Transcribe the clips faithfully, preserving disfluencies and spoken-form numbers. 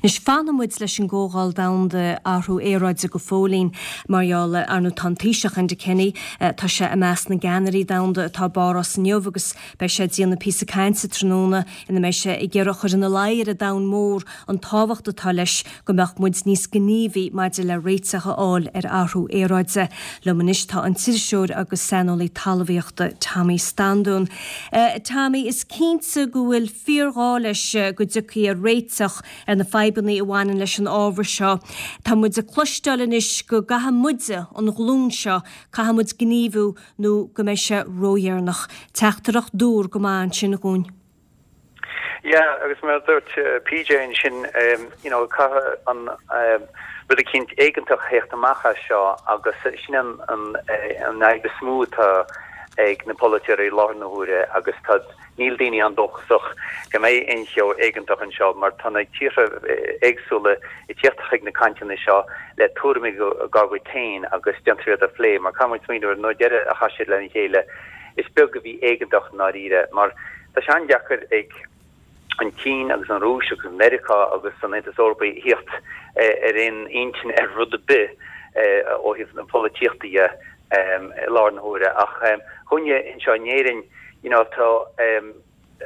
Nis fanamid leis an ggógáil dam de áhrú éráid a go fólín marall ar nó tantíiseach an de Kenny tá sé a meas na Ganarí damda tá baras an neofagus bei sé díanana pí a caiinsa tróna ina mé sé i ggéireach ar an na lair a dam mór an táhacht atá leis go meach muid níos gníomhí maidir le réiteacha áil ar áhrú éráidse le manis tá an tíirseúr agus senolaí talmhaíochta Tammy Standún. Uh, Tammy is cínta go bhfuil fíorghá leis go dtucaí a réiteach ar na feibannaí a bhhaineann leis an ábhar seo. Tá muid a cloisteáil is go gatha muide an glún seo catha muid gníomhú nó go mé se ródhearnach teachtarach dúr go máin sin na gún. Yeah, agus mar dúirt P J sin um, you know, catha an um, rud a cinnt éigentach hecht amachcha seo agus sin an an an naig smútha ag na polítirí lárnaúre agus tad níl daoine an dochsach go mé in seo éigentach an seo mar tanna tíre éagsúle i tíochtach ag na cantina seo le túrmi garguitain agus deantriad a phlé mar camid smíúir nó deire a chaisiid le chéile is be go bhí éigentach ná ire mar tá se an deachar ag an Cín agus an Rúis agus an America agus an Intasórba hiocht ar in intin ar rud a bi ó his an polítíochtaí um Lauren Hore ach um hunje in Chinering you know to um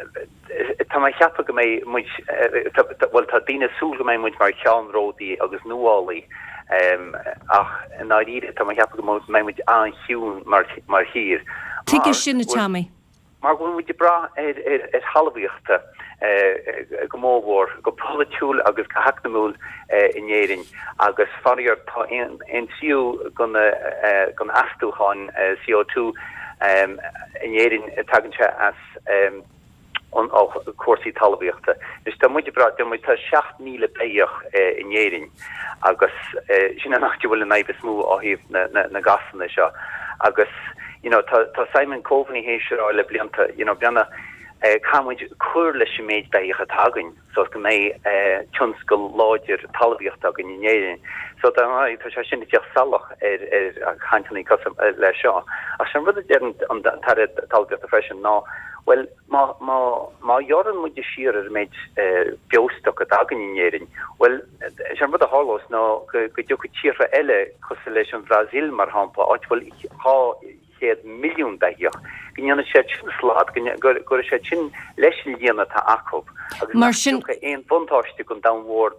ta mai chapa go mai much well ta dina sul go mai much mar Sean Rodi agus nuali um ach en idea ta mai chapa go mai much an hiún mar mar hier Tige sin Tammy mar go with bra et et halvíochta eh gomóvor go polúil agus go hacnamúil in éing agus fariar tá in siú gona gon asúchan C O two in éing taganse as on auch cuasí talvíochta. Is tá muidir bra de mu tá seacht míle peoch in éing agus sinna nachhfuil in naibh smú á híh na gasanna seo agus you know tá tá Simon Coveney héisir á le blianta you know bianna Camid cuair leis sem méid beige tagan, so go mé tjons go láidir talvíocht agin in éirin. So tá sé sin teach salach ar ar chantaí cosam le seo. A sem rud an an tar talvíocht a freisin ná, well má má má joran muidir siar ar méid beostoch a dagan in éirin. Well sem rud a hálós ná go go dú go tíre eile cos leis an Brasil mar hampa áhfuil há héad milliún beigech. Gynna sé slad go sé sin leis líana tá acob mar sin ein buntáiste gon damhór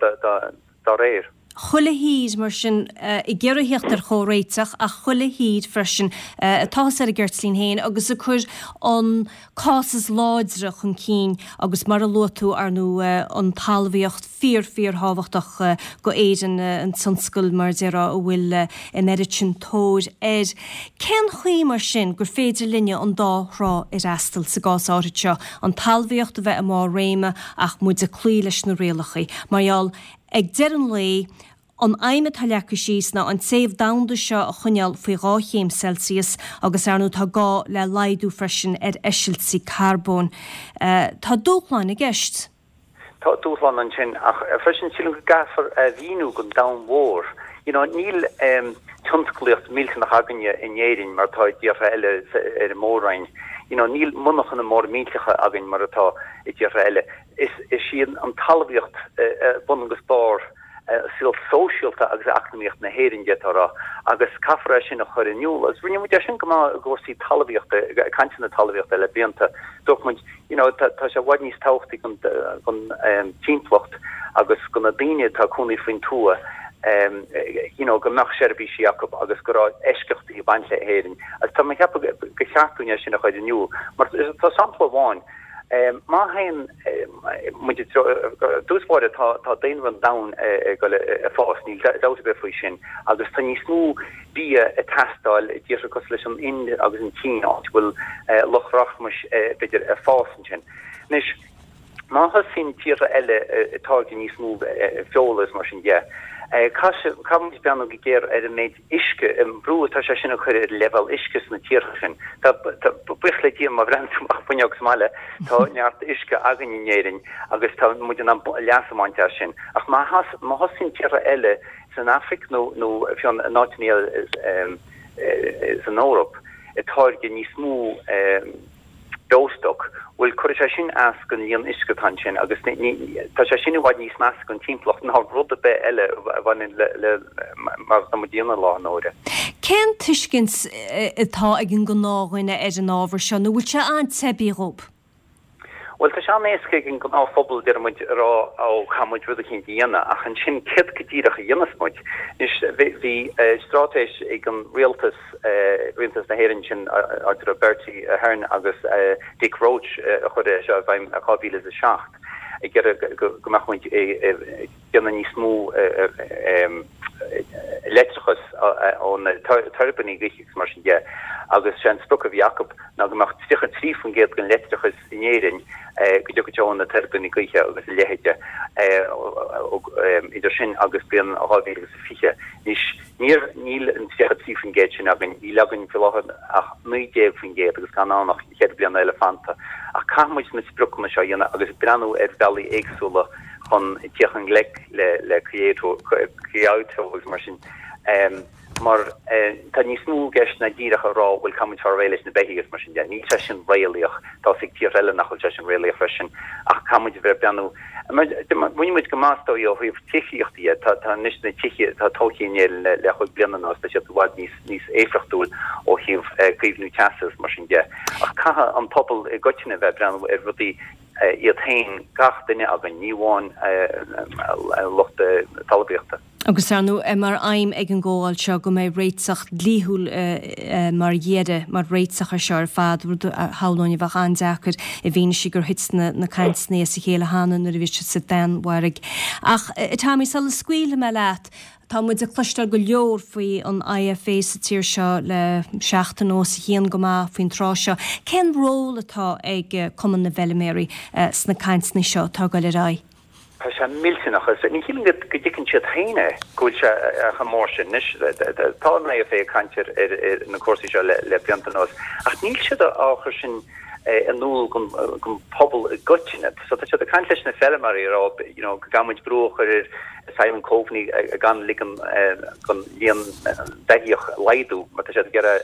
da réir. Chuile híd mar sin i ggéire heachtar chóréiteach a chuile híd freisin atá ar a ggurtlín héin agus a chuir an cásas láidre chun cín agus mar a lotú ar nó an talmhaíocht fíor fíor háhachtach go éan an sunscoil mar déra a bhfuil in editin tóir ed. Cén chuí mar sin gur féidir linne an dárá i restal sa gás áiritseo an talmhaíocht a bheith am má réime ach muid a clí leis na réalachaí. Marall ag dean lé an aime tallecha síos ná an séh damda seo a chuneal faoi ráchéim Celsius agus arnú tá gá le laidú freisin ar eisiiltí carbón. Tá dúchláin i gceist? Tá dúchláin an sin ach freisin sílim go gafar a bhíú gon damhór. You know, níl um, tunsclíocht mílcha nach haganne in éirin mar tá diafa eile ar mórrain. You know, níl munachan na mór mílcha agin mar atá i diafa eile. Is, is siad an talmhaíocht uh, bun agus bar sil socialta agus acnamíocht na héirin getara agus cafra sin a chuir inniuúil. As rinne mu sin go gosí talmhaíochta cantina talmhaíochta le blianta dochmuid you know tá sé bhaid níos táchtaí gon gon tíntlacht agus go na daine tá cúnaí faoin túa um you know go nach Sherby Jacob agus go rá eisceachtaí baint le héirin. As tá me hepa go seachtúne sin a chuir inniuúil. Mar tá sampla bháin Um, má hain dúsbáide tá daon van down go a fás níl dáta be faoi sin agus tá níos smú bí a testáil i ddíir cos leis an Inde agus an Cín áit bhfuil lochrach mas beidir a fásan sin. Nis má has sin tíre eile tága níos smú feolalas mar sin de. Kam ben go géir ar a méid iske an brú tá se sinna chuir level isces na tíirchan. Tá buchla tí má brenn buneach máile tá neart isce agan inéirin agus tá mu an leasamáinte sin. Ach má has má has sin tíre eile san Afric nó nó fion náitinéal is is an Órop. It táir níos smú dóstoch Well chu sin as gon líon iscatáin sin agus tá sé sinna bhaid níos meas gon timpplacht ná rud a be eile bhain le mar na díana lá nóide. Cén tuiscint atá ag an go náhaine ar an ábhar se nó bhfuil se an tebíróp? Well tá sean éisce gin go á fphobal dearmid rá á chamuid rud a chin díana ach an sin cid go dtíach a dionasmuid. Is bhí strátéis ag an rialtas rialtas na héann sin Arthur Bertie Hearn agus Dick Roach a chud se bhaim a chábíle a seacht. I gur gomachmuid déanana ní smó letrachas ón tarbaní grichig mar sin de agus sé spruch a Jacob ná gomach sticha trí fan géad gon letrachas inéirin go go na tarbaní griche agus lehéide idir sin agus brian a hávégus a fiche. Nís níl níl an sticha trí fan géad sin agin í legan filáhan ach nuidéh fan géad agus gan annach chéad blian elefanta. A chamuid na spruch me se dhéanana agus brenn ar bellí éagsúla chun tíochan le le le creator creator mar sin mar tá ní smú geist na díach a rá bhfuil chamuid farvéiles na behigus mar sin de ní se sin réalaoch tá sig tí eile nach se sin réala freisin ach chamuid bhar benú muimiid go mástáí ó riomh tiíochttaí tá níos na tiiche tá tóchénéil le le chuid blianana ná spe bhhaid níos níos éfrachtúil ó híomh críomhnú teas mar sin de ach catha an pobl i goitina bheith brenn ar rudí iad hain gach duine a an níháin lochta talbíochta. Agus anú mar aim ag an ggóáil seo go méid réitsaach líthúil mar dhéide mar réitsaach ar seir fad háláinine bh an deachar i bhíine si gur hitsna na caiint snéas i chéile hána nuair a bhí sa denhairigh. Ach tá mí sal scuile me leat, tá muid a chluistear go leor faoi an I F A sa tíir seo le seachtain ó sa chéan go má faoin trá seo. Cén ról atá ag cuman na Bheiliméirí sna caiint sní seo tá go le rá? Tá sé mílsinachas ní hí go dicinn siad haine gúil se a mór sin níos tá na I F A cantir na cuasaí seo le beantanás ach níl siad áchar sin an núl gom pobl gotinnet so tá siad a caiint leis na Bheiliméirí rá go gamuid brúch ar Simon Coveney a gan ligan gon líon beíoch leidú mar tá siad gar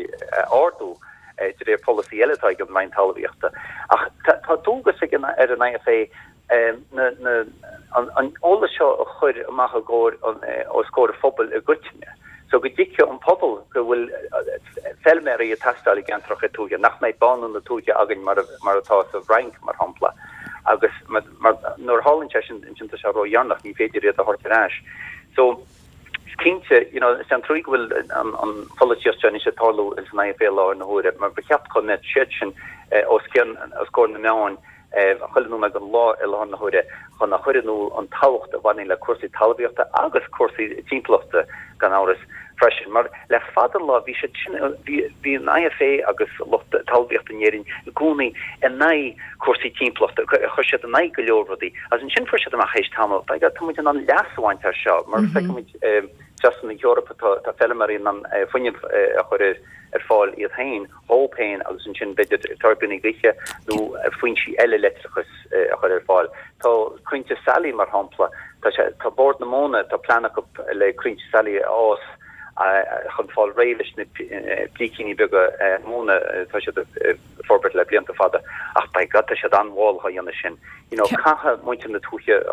árdú de réir policy eile go main talbíochta ach tá dúgus ar an I F A na na an alle seo a chuir amach a ggóir ó scóir fphobal a gutine. So go ddice an pobl go bhfuil Bheiliméirí a tastáil gantrach a túige nach méid ban an na túige agin mar atá a rank mar hapla agus nóair hálann sin sinnta se roiarnach ní féidir a hortarráis. So Kinte, you know, san trúig bhfuil an folitiiste is talú is na I F A lá na hóire, mar becheap chun net sin ó scian ó scóir na meáin chuilnú me an lá i lá na chuide chun na chuirinú an táhacht a bhaine le cuasaí talbíochta agus cuasaí timpplachta gan áras freisin. Mar le fadan lá bhí bhí an I F A agus luchta talbíochta néirin gúnaí a naí cuasaí timpplachta chu siad a naí go leorradí. As an sin fuir siad amach hééis tamil, ba gat muid an leasháint ar seo, mar feicimiid just in Europa tá Bheiliméirí an fuineh a chuir ar fáil iad hain ópéin agus an sin beidir tarbaní griche nó foiintí eile letrachas a chuir ar fáil. Tá Cruinte Sally mar hampla tá bord na móna tá planach le Cruinte Sally ás chun fáil réiles na plícíní bega móna tá si forbert le blianta fada ach ba gata se an bháil ha dhéana sin. Catha muinte na túche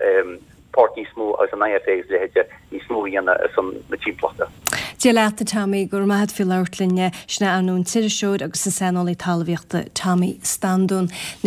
port ní smú as an I F A lehéide ní smú dhéana san na típlachta. Dé leata Tommy gur maithad fi leirtlinne sna anún tiiriisiúd agus sa seanolaí talbhíochta Tommy Standún.